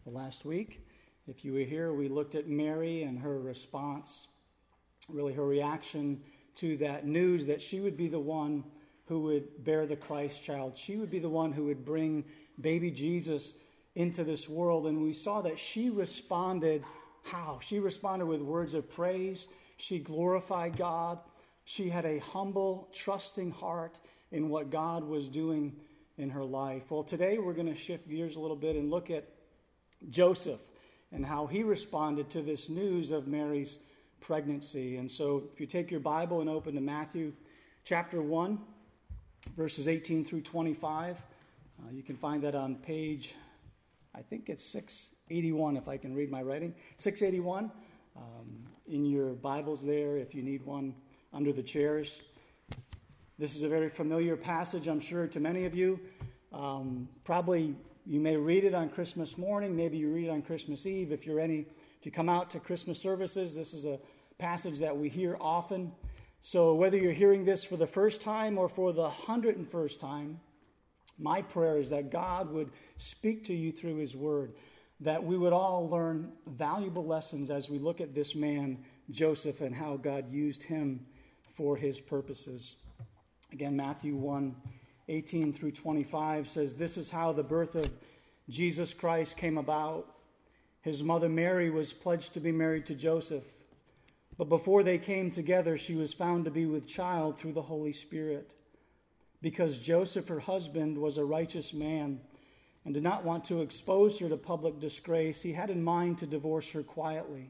last week. If you were here, we looked at Mary and her response, really her reaction to that news that she would be the one who would bear the Christ child. She would be the one who would bring baby Jesus into this world. And we saw that she responded how? She responded with words of praise. She glorified God. She had a humble, trusting heart in what God was doing in her life. Well, today we're going to shift gears a little bit and look at Joseph and how he responded to this news of Mary's pregnancy. And so if you take your Bible and open to Matthew chapter 1, verses 18 through 25, you can find that on page, I think it's 681 if I can read my writing, 681 in your Bibles there if you need one under the chairs. This is a very familiar passage, I'm sure, to many of you. Probably you may read it on Christmas morning. Maybe you read it on Christmas Eve. If you come out to Christmas services, this is a passage that we hear often. So whether you're hearing this for the first time or for the 101st time, my prayer is that God would speak to you through His Word, that we would all learn valuable lessons as we look at this man, Joseph, and how God used him for His purposes. Again, Matthew 1, 18 through 25 says, "This is how the birth of Jesus Christ came about. His mother Mary was pledged to be married to Joseph. But before they came together, she was found to be with child through the Holy Spirit. Because Joseph, her husband, was a righteous man and did not want to expose her to public disgrace, he had in mind to divorce her quietly.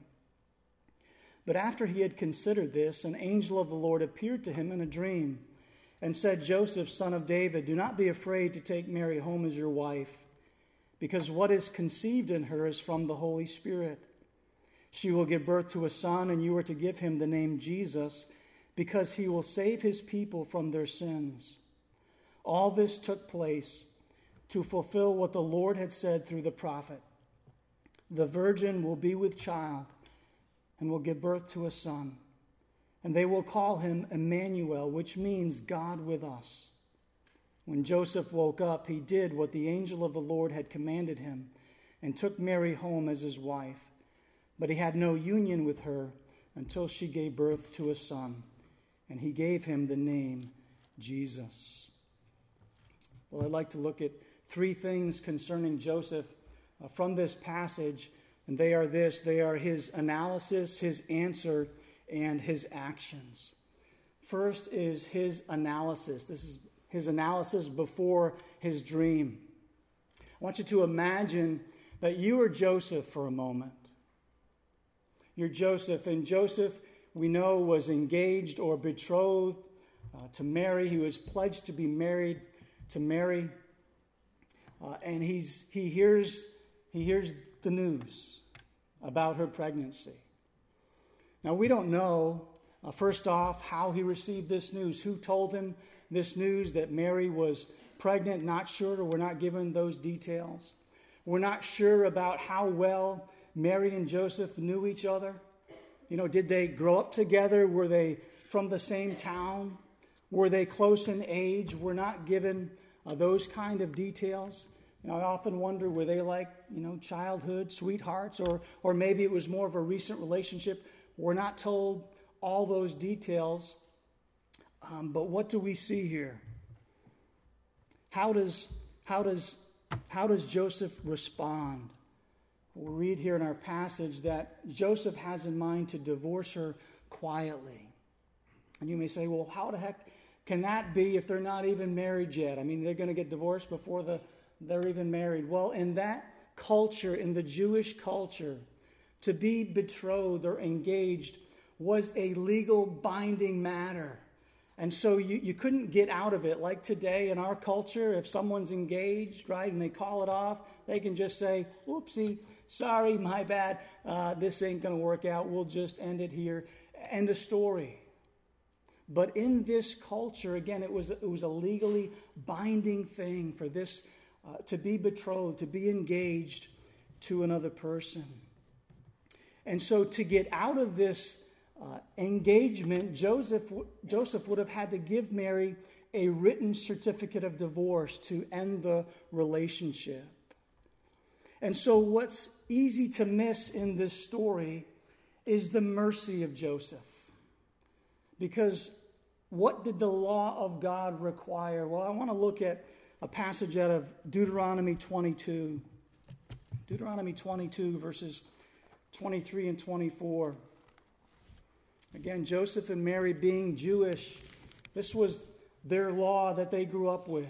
But after he had considered this, an angel of the Lord appeared to him in a dream and said, 'Joseph, son of David, do not be afraid to take Mary home as your wife, because what is conceived in her is from the Holy Spirit. She will give birth to a son, and you are to give him the name Jesus, because he will save his people from their sins.' All this took place to fulfill what the Lord had said through the prophet. 'The virgin will be with child and will give birth to a son, and they will call him Emmanuel,' which means God with us. When Joseph woke up, he did what the angel of the Lord had commanded him and took Mary home as his wife. But he had no union with her until she gave birth to a son, and he gave him the name Jesus." Well, I'd like to look at three things concerning Joseph from this passage, and they are this. They are his analysis, his answer, and his actions. First is his analysis. This is his analysis before his dream. I want you to imagine that you are Joseph for a moment. You're Joseph, and Joseph, we know, was engaged or betrothed to Mary. He was pledged to be married to Mary, and he hears the news about her pregnancy. Now, we don't know, first off, how he received this news. Who told him this news that Mary was pregnant? Not sure. We're not given those details. We're not sure about how well Mary and Joseph knew each other. Did they grow up together? Were they from the same town? Were they close in age? We're not given those kind of details. I often wonder, were they like, childhood sweethearts, or maybe it was more of a recent relationship? We're not told all those details. But what do we see here? How does Joseph respond? We'll read here in our passage that Joseph has in mind to divorce her quietly. And you may say, well, how the heck can that be if they're not even married yet? I mean, they're going to get divorced before they're even married. Well, in that culture, in the Jewish culture, to be betrothed or engaged was a legal binding matter. And so you couldn't get out of it. Like today in our culture, if someone's engaged, right, and they call it off, they can just say, "Oopsie, sorry, my bad, this ain't going to work out. We'll just end it here." End of story. But in this culture, again, it was a legally binding thing for this to be betrothed, to be engaged to another person. And so to get out of this engagement, Joseph would have had to give Mary a written certificate of divorce to end the relationship. And so what's easy to miss in this story is the mercy of Joseph. Because what did the law of God require? Well, I want to look at a passage out of Deuteronomy 22. Deuteronomy 22, verses 23 and 24. Again, Joseph and Mary being Jewish, this was their law that they grew up with.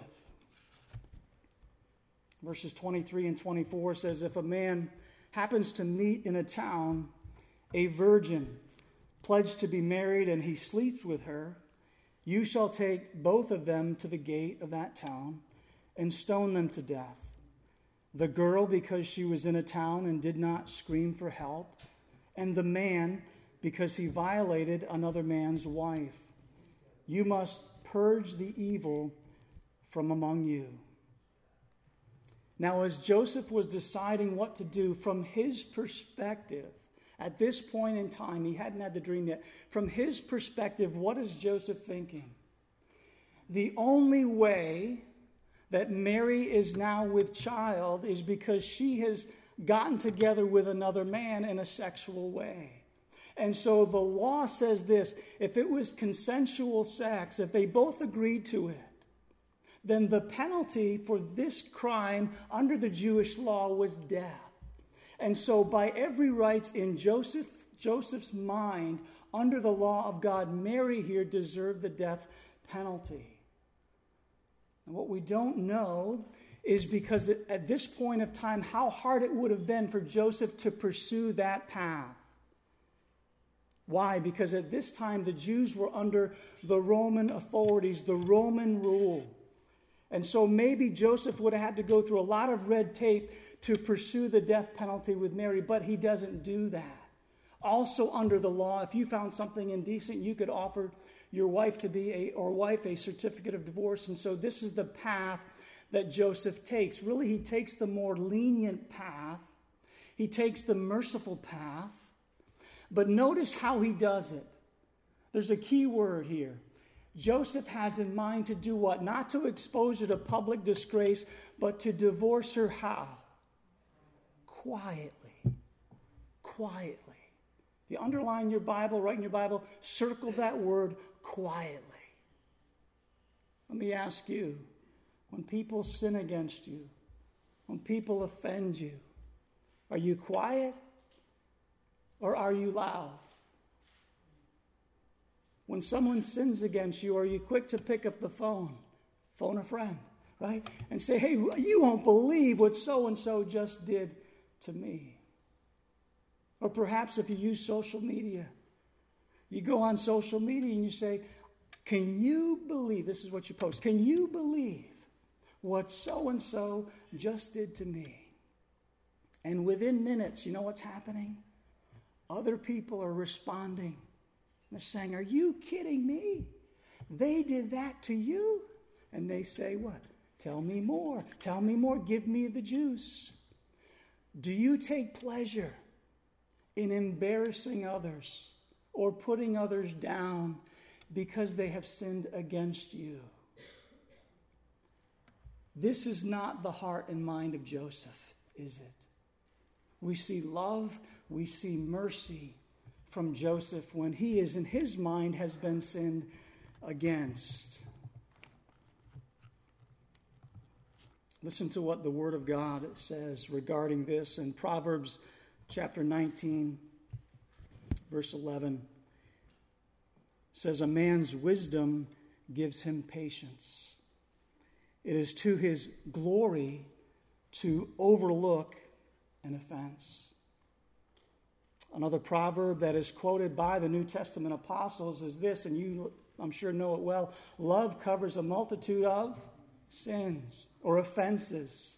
Verses 23 and 24 says, if a man happens to meet in a town a virgin pledged to be married and he sleeps with her, you shall take both of them to the gate of that town and stone them to death. The girl, because she was in a town and did not scream for help, and the man, because he violated another man's wife. You must purge the evil from among you. Now, as Joseph was deciding what to do from his perspective, at this point in time, he hadn't had the dream yet. From his perspective, what is Joseph thinking? The only way that Mary is now with child is because she has gotten together with another man in a sexual way. And so the law says this: if it was consensual sex, if they both agreed to it, then the penalty for this crime under the Jewish law was death. And so by every right in Joseph's mind, under the law of God, Mary here deserved the death penalty. And what we don't know is because at this point of time, how hard it would have been for Joseph to pursue that path. Why? Because at this time, the Jews were under the Roman authorities, the Roman rule. And so maybe Joseph would have had to go through a lot of red tape to pursue the death penalty with Mary, but he doesn't do that. Also under the law, if you found something indecent, you could offer your wife a certificate of divorce. And so this is the path that Joseph takes. Really, he takes the more lenient path. He takes the merciful path. But notice how he does it. There's a key word here. Joseph has in mind to do what? Not to expose her to public disgrace, but to divorce her how? Quietly. Quietly. If you underline your Bible, write in your Bible, circle that word quietly. Let me ask you, when people sin against you, when people offend you, are you quiet or are you loud? When someone sins against you, are you quick to pick up the phone a friend, right? And say, hey, you won't believe what so-and-so just did to me. Or perhaps if you use social media, you go on social media and you say, can you believe, this is what you post, can you believe what so-and-so just did to me? And within minutes, you know what's happening? Other people are responding. They're saying, are you kidding me? They did that to you? And they say, what? Tell me more. Tell me more. Give me the juice. Do you take pleasure in embarrassing others or putting others down because they have sinned against you? This is not the heart and mind of Joseph, is it? We see love, we see mercy from Joseph when he is in his mind has been sinned against. Listen to what the Word of God says regarding this in Proverbs chapter 19, verse 11. It says, a man's wisdom gives him patience. It is to his glory to overlook an offense. Another proverb that is quoted by the New Testament apostles is this, and you, I'm sure, know it well. Love covers a multitude of sins or offenses.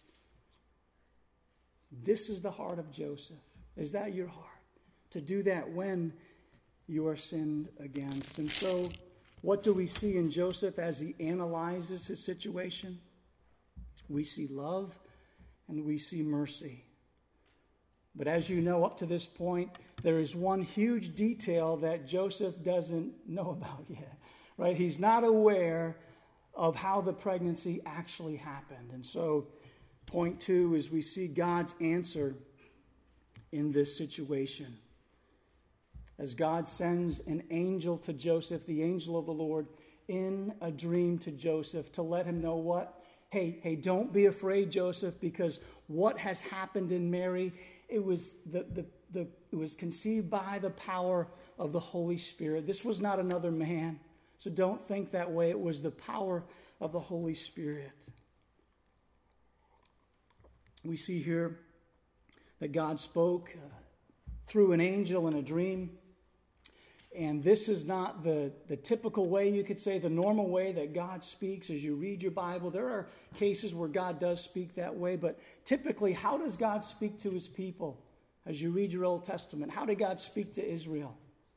This is the heart of Joseph. Is that your heart? To do that when you are sinned against. And so, what do we see in Joseph as he analyzes his situation? We see love and we see mercy. But as you know, up to this point, there is one huge detail that Joseph doesn't know about yet, right? He's not aware of how the pregnancy actually happened. And so Point 2 is we see God's answer in this situation. As God sends an angel to Joseph, the angel of the Lord, in a dream to Joseph to let him know what? Hey, don't be afraid, Joseph, because what has happened in Mary, it was it was conceived by the power of the Holy Spirit. This was not another man. So don't think that way. It was the power of the Holy Spirit. We see here that God spoke through an angel in a dream. And this is not the typical way, you could say, the normal way that God speaks as you read your Bible. There are cases where God does speak that way, but typically, how does God speak to his people as you read your Old Testament? How did God speak to Israel?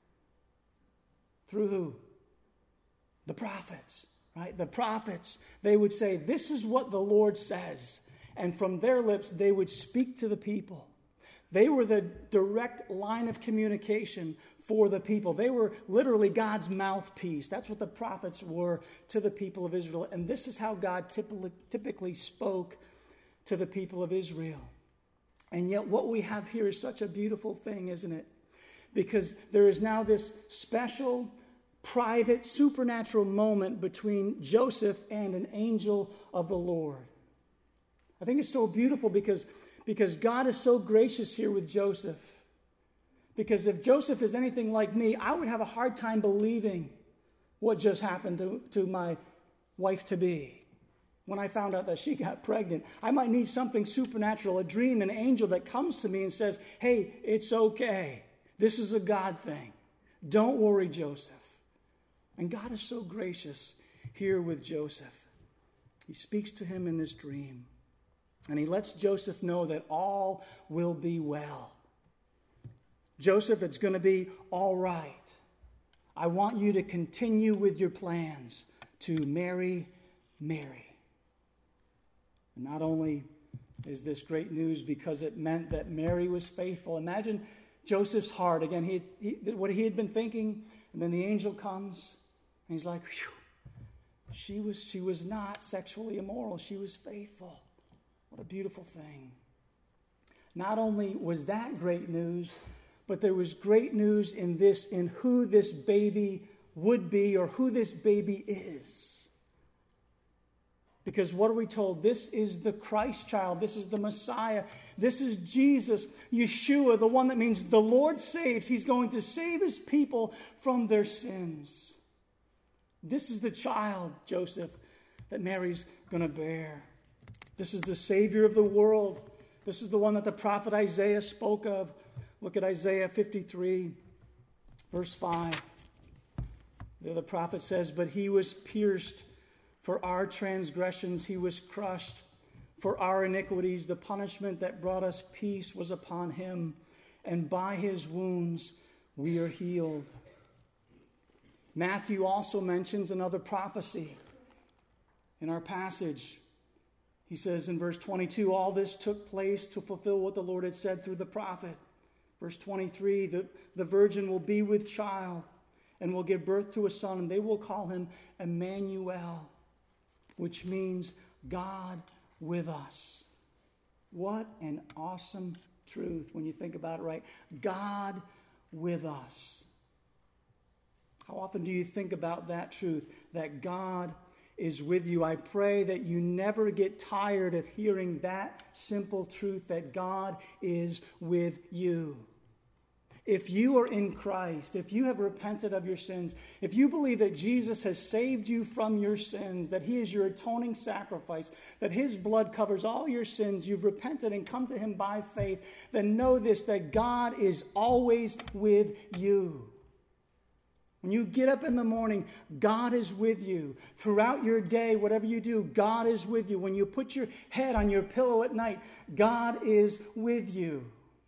Through who? The prophets, right? The prophets, they would say, this is what the Lord says. And from their lips, they would speak to the people. They were the direct line of communication for the people. They were literally God's mouthpiece. That's what the prophets were to the people of Israel. And this is how God typically spoke to the people of Israel. And yet what we have here is such a beautiful thing, isn't it? Because there is now this special, private, supernatural moment between Joseph and an angel of the Lord. I think it's so beautiful because God is so gracious here with Joseph. Because if Joseph is anything like me, I would have a hard time believing what just happened to my wife-to-be. When I found out that she got pregnant, I might need something supernatural, a dream, an angel that comes to me and says, hey, it's okay. This is a God thing. Don't worry, Joseph. And God is so gracious here with Joseph. He speaks to him in this dream. And he lets Joseph know that all will be well. Joseph, it's going to be all right. I want you to continue with your plans to marry Mary. And not only is this great news because it meant that Mary was faithful. Imagine Joseph's heart. Again, what he had been thinking, and then the angel comes, and he's like, phew, she was not sexually immoral. She was faithful. What a beautiful thing. Not only was that great news, but there was great news in who this baby would be or who this baby is. Because what are we told? This is the Christ child. This is the Messiah. This is Jesus, Yeshua, the one that means the Lord saves. He's going to save his people from their sins. This is the child, Joseph, that Mary's going to bear. This is the Savior of the world. This is the one that the prophet Isaiah spoke of. Look at Isaiah 53, verse 5. There the prophet says, but he was pierced for our transgressions. He was crushed for our iniquities. The punishment that brought us peace was upon him. And by his wounds we are healed. Matthew also mentions another prophecy in our passage. He says in verse 22, all this took place to fulfill what the Lord had said through the prophet. Verse 23, the virgin will be with child and will give birth to a son, and they will call him Emmanuel, which means God with us. What an awesome truth when you think about it, right? God with us. How often do you think about that truth, that God is with you? I pray that you never get tired of hearing that simple truth, that God is with you. If you are in Christ, if you have repented of your sins, if you believe that Jesus has saved you from your sins, that he is your atoning sacrifice, that his blood covers all your sins, you've repented and come to him by faith, then know this, that God is always with you. When you get up in the morning, God is with you. Throughout your day, whatever you do, God is with you. When you put your head on your pillow at night, God is with you.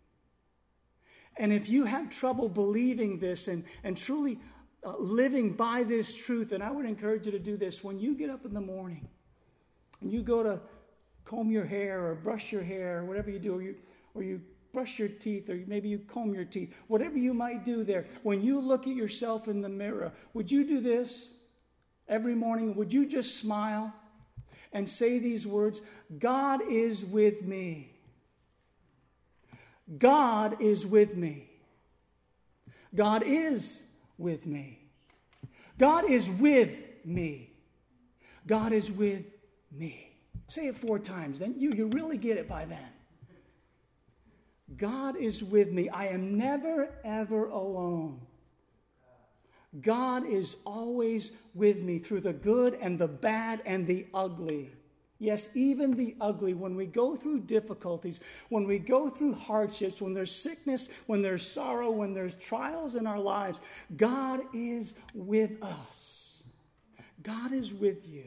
And if you have trouble believing this and truly living by this truth, and I would encourage you to do this, when you get up in the morning and you go to comb your hair or brush your hair or whatever you do, or you brush your teeth, or maybe you comb your teeth, whatever you might do there, when you look at yourself in the mirror, would you do this every morning? Would you just smile? and say these words, God is with me. God is with me. God is with me. God is with me. God is with me. Say it 4 times, then you really get it by then. God is with me. I am never, ever alone. God is always with me through the good and the bad and the ugly. Yes, even the ugly, when we go through difficulties, when we go through hardships, when there's sickness, when there's sorrow, when there's trials in our lives, God is with us. God is with you.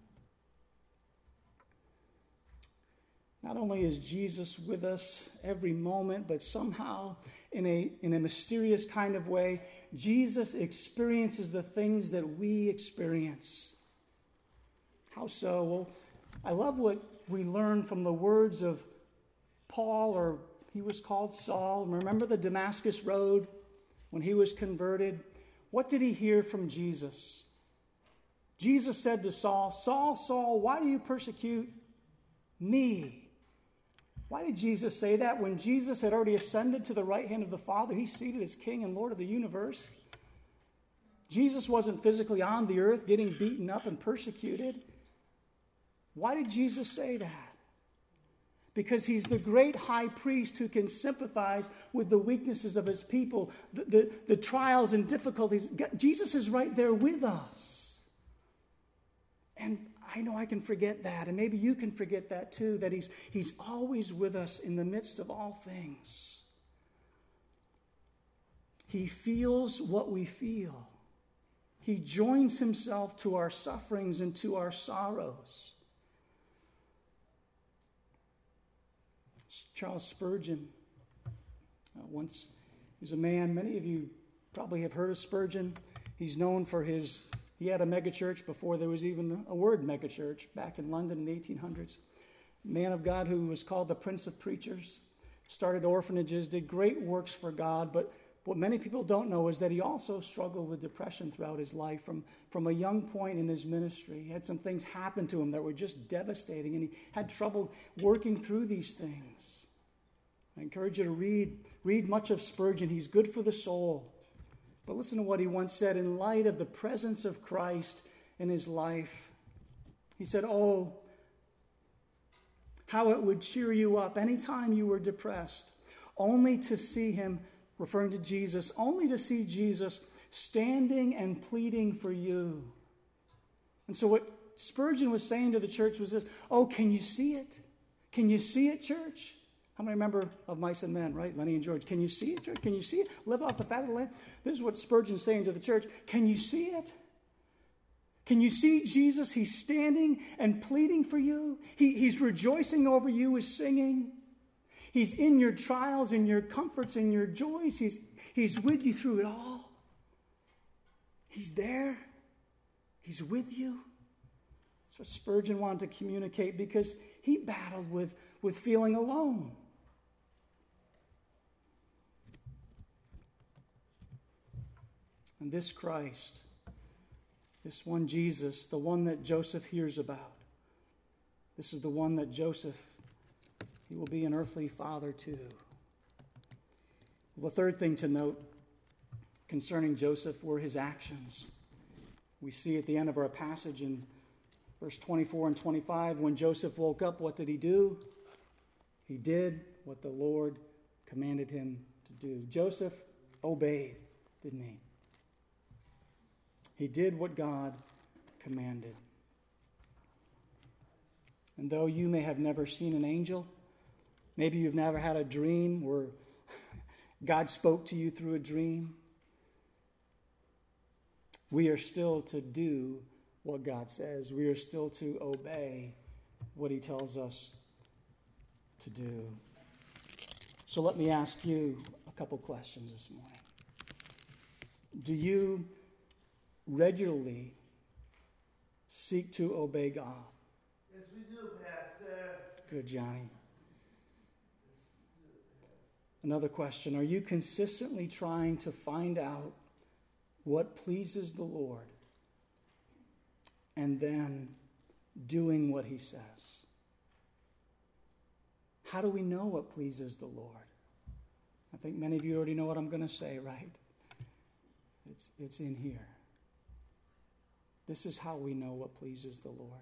Not only is Jesus with us every moment, but somehow in a mysterious kind of way, Jesus experiences the things that we experience. How so? Well, I love what we learn from the words of Paul, or he was called Saul. Remember the Damascus Road when he was converted? What did he hear from Jesus? Jesus said to Saul, Saul, Saul, why do you persecute me? Why did Jesus say that? When Jesus had already ascended to the right hand of the Father, he's seated as King and Lord of the universe. Jesus wasn't physically on the earth getting beaten up and persecuted. Why did Jesus say that? Because he's the great high priest who can sympathize with the weaknesses of his people, the trials and difficulties. Jesus is right there with us. And I know I can forget that, and maybe you can forget that too, that he's always with us in the midst of all things. He feels what we feel. He joins himself to our sufferings and to our sorrows. Charles Spurgeon, once he was a man, many of you probably have heard of Spurgeon. He's known for he had a megachurch before there was even a word megachurch back in London in the 1800s. Man of God who was called the Prince of Preachers, started orphanages, did great works for God, but what many people don't know is that he also struggled with depression throughout his life from a young point in his ministry. He had some things happen to him that were just devastating, and he had trouble working through these things. I encourage you to read much of Spurgeon. He's good for the soul. But listen to what he once said in light of the presence of Christ in his life. He said, oh, how it would cheer you up anytime you were depressed, only to see him, referring to Jesus, only to see Jesus standing and pleading for you. And so what Spurgeon was saying to the church was this, oh, can you see it? Can you see it, church? How many remember of Mice and Men, right? Lenny and George. Can you see it, church? Can you see it? Live off the fat of the land. This is what Spurgeon's saying to the church. Can you see it? Can you see Jesus? He's standing and pleading for you. He's rejoicing over you as singing. He's in your trials, in your comforts, in your joys. He's with you through it all. He's there. He's with you. That's what Spurgeon wanted to communicate because he battled with feeling alone. And this Christ, this one Jesus, the one that Joseph hears about, this is the one that Joseph, he will be an earthly father too. Well, the third thing to note concerning Joseph were his actions. We see at the end of our passage in verse 24 and 25, when Joseph woke up, what did he do? He did what the Lord commanded him to do. Joseph obeyed, didn't he? He did what God commanded. And though you may have never seen an angel, maybe you've never had a dream where God spoke to you through a dream, we are still to do what God says. We are still to obey what he tells us to do. So let me ask you a couple questions this morning. Do you regularly seek to obey God? Yes, we do, Pastor. Good, Johnny. Another question. Are you consistently trying to find out what pleases the Lord and then doing what he says. How do we know what pleases the Lord? I think many of you already know what I'm going to say, right? It's in here. This is how we know what pleases the Lord.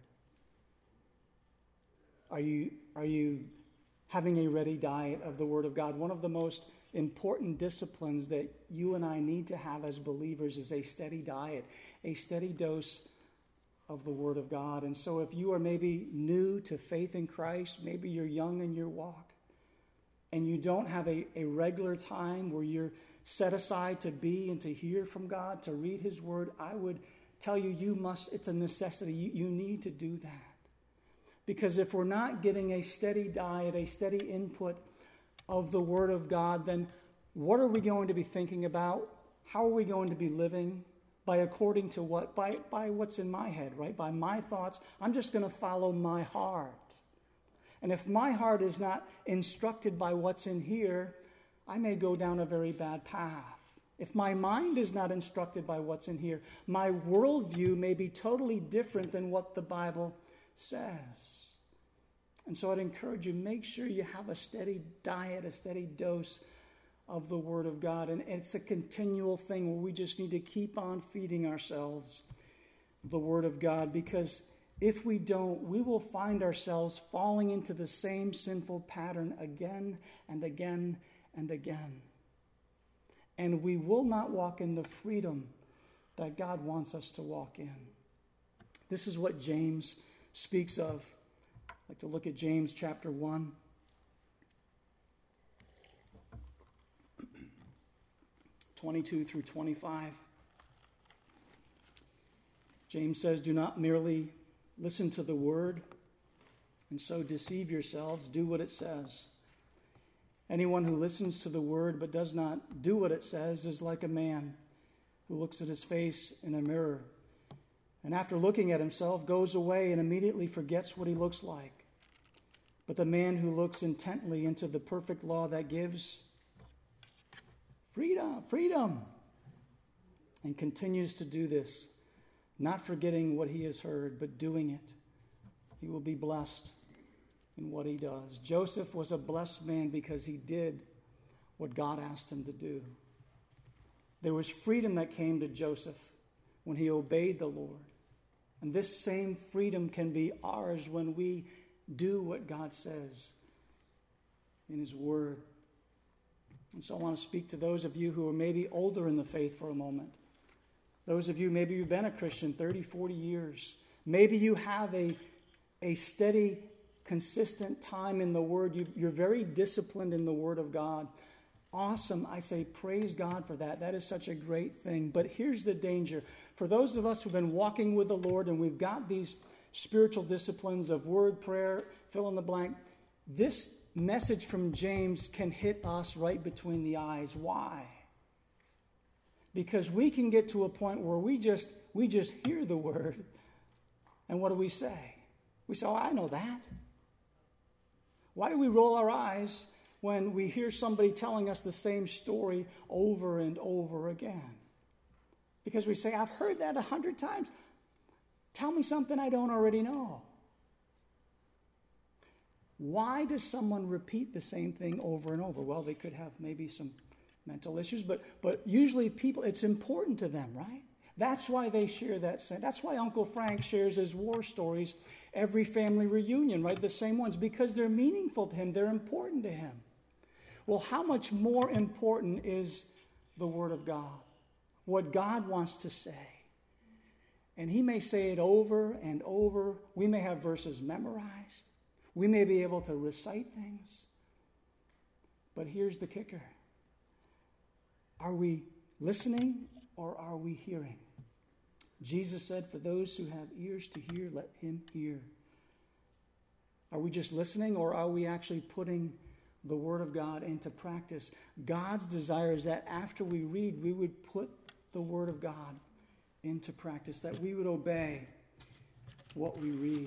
Are you having a ready diet of the Word of God? One of the most important disciplines that you and I need to have as believers is a steady diet, a steady dose of the Word of God. And so if you are maybe new to faith in Christ, maybe you're young in your walk, and you don't have a regular time where you're set aside to be and to hear from God, to read His Word, I would tell you, it's a necessity. You need to do that. Because if we're not getting a steady diet, a steady input of the Word of God, then what are we going to be thinking about? How are we going to be living? By according to what? By what's in my head, right? By my thoughts. I'm just going to follow my heart. And if my heart is not instructed by what's in here, I may go down a very bad path. If my mind is not instructed by what's in here, my worldview may be totally different than what the Bible says. And so I'd encourage you, make sure you have a steady diet, a steady dose of the Word of God. And it's a continual thing where we just need to keep on feeding ourselves the Word of God, because if we don't, we will find ourselves falling into the same sinful pattern again and again and again. And we will not walk in the freedom that God wants us to walk in. This is what James speaks of. I'd like to look at James chapter 1. (22 through 25). James says, "Do not merely listen to the word and so deceive yourselves. Do what it says. Anyone who listens to the word but does not do what it says is like a man who looks at his face in a mirror, and after looking at himself goes away and immediately forgets what he looks like. But the man who looks intently into the perfect law that gives freedom, and continues to do this, not forgetting what he has heard, but doing it, he will be blessed in what he does." Joseph was a blessed man because he did what God asked him to do. There was freedom that came to Joseph when he obeyed the Lord. And this same freedom can be ours when we do what God says in His Word. And so I want to speak to those of you who are maybe older in the faith for a moment. Those of you, maybe you've been a Christian 30, 40 years. Maybe you have a steady, consistent time in the Word. You're very disciplined in the Word of God. Awesome. I say praise God for that. That is such a great thing. But here's the danger. For those of us who've been walking with the Lord and we've got these spiritual disciplines of word, prayer, fill in the blank, this message from James can hit us right between the eyes. Why? Because we can get to a point where we just hear the word, and what do we say? We say, "Oh, I know that." Why do we roll our eyes when we hear somebody telling us the same story over and over again? Because we say, "I've heard that 100 times. Tell me something I don't already know." Why does someone repeat the same thing over and over? Well, they could have maybe some mental issues, but usually people, it's important to them, right? That's why they share that same. That's why Uncle Frank shares his war stories every family reunion, right? The same ones, because they're meaningful to him. They're important to him. Well, how much more important is the Word of God? What God wants to say. And He may say it over and over. We may have verses memorized. We may be able to recite things. But here's the kicker. Are we listening or are we hearing? Jesus said, "For those who have ears to hear, let him hear." Are we just listening, or are we actually putting the Word of God into practice? God's desire is that after we read, we would put the Word of God into practice, that we would obey what we read.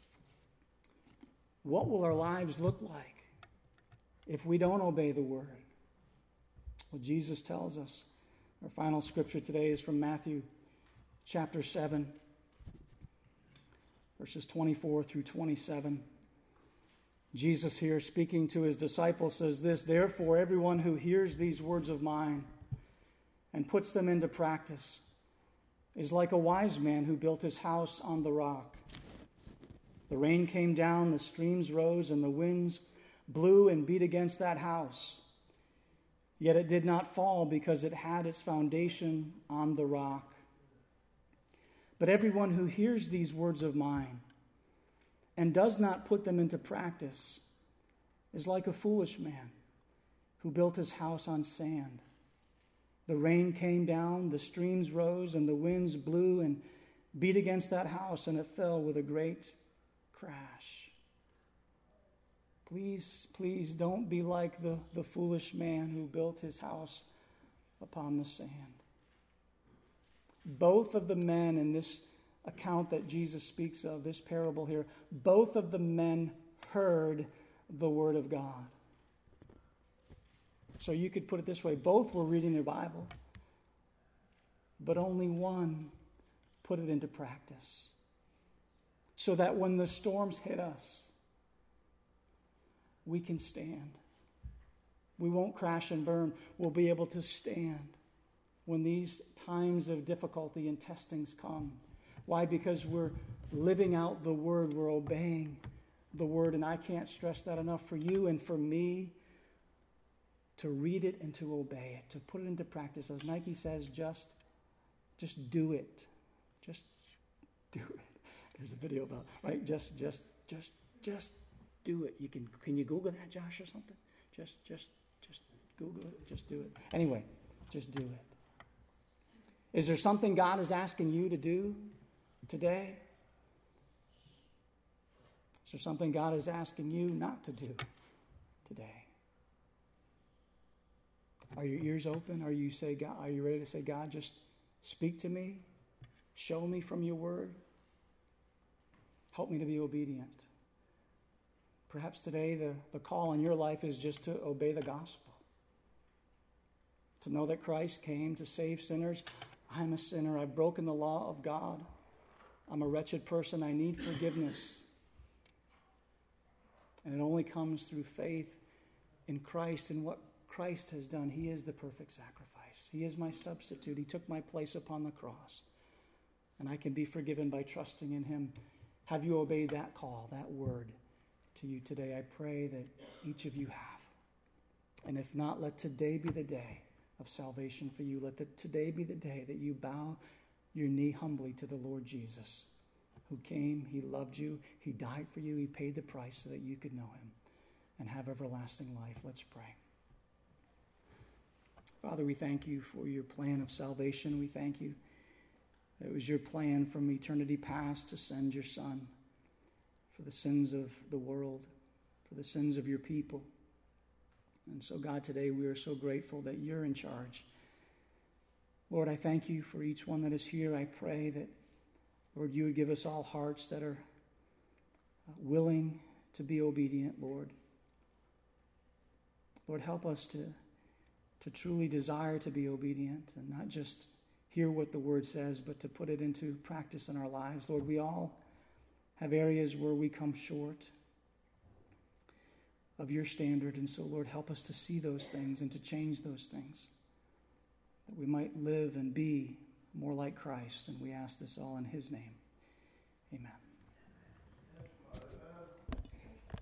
What will our lives look like if we don't obey the Word? Well, Jesus tells us. Our final scripture today is from Matthew chapter 7. verses 24 through 27. Jesus here, speaking to his disciples, says this, "Therefore, everyone who hears these words of mine and puts them into practice is like a wise man who built his house on the rock. The rain came down, the streams rose, and the winds blew and beat against that house. Yet it did not fall because it had its foundation on the rock. But everyone who hears these words of mine and does not put them into practice is like a foolish man who built his house on sand. The rain came down, the streams rose, and the winds blew and beat against that house, and it fell with a great crash." Please, please don't be like the foolish man who built his house upon the sand. Both of the men in this account that Jesus speaks of, this parable here, both of the men heard the word of God. So you could put it this way, both were reading their Bible, but only one put it into practice. So that when the storms hit us, we can stand. We won't crash and burn. We'll be able to stand when these times of difficulty and testings come. Why? Because we're living out the word. We're obeying the word. And I can't stress that enough for you and for me to read it and to obey it, to put it into practice. As Nike says, just do it. Just do it. There's a video about, right? Just do it. Can you Google that, Josh, or something? Just Google it. Just do it. Anyway, just do it. Is there something God is asking you to do today? Is there something God is asking you not to do today? Are your ears open? Are you ready to say, God, just speak to me? Show me from your word. Help me to be obedient. Perhaps today the call in your life is just to obey the gospel. To know that Christ came to save sinners. I'm a sinner. I've broken the law of God. I'm a wretched person. I need forgiveness. And it only comes through faith in Christ and what Christ has done. He is the perfect sacrifice. He is my substitute. He took my place upon the cross. And I can be forgiven by trusting in him. Have you obeyed that call, that word to you today? I pray that each of you have. And if not, let today be the day of salvation for you. Let today be the day that you bow your knee humbly to the Lord Jesus, who came, he loved you, he died for you, he paid the price so that you could know him and have everlasting life. Let's pray. Father, we thank you for your plan of salvation. We thank you that it was your plan from eternity past to send your Son for the sins of the world, for the sins of your people. And so, God, today we are so grateful that you're in charge. Lord, I thank you for each one that is here. I pray that, Lord, you would give us all hearts that are willing to be obedient, Lord. Lord, help us to truly desire to be obedient and not just hear what the word says, but to put it into practice in our lives. Lord, we all have areas where we come short of your standard. And so, Lord, help us to see those things and to change those things, that we might live and be more like Christ. And we ask this all in his name. Amen.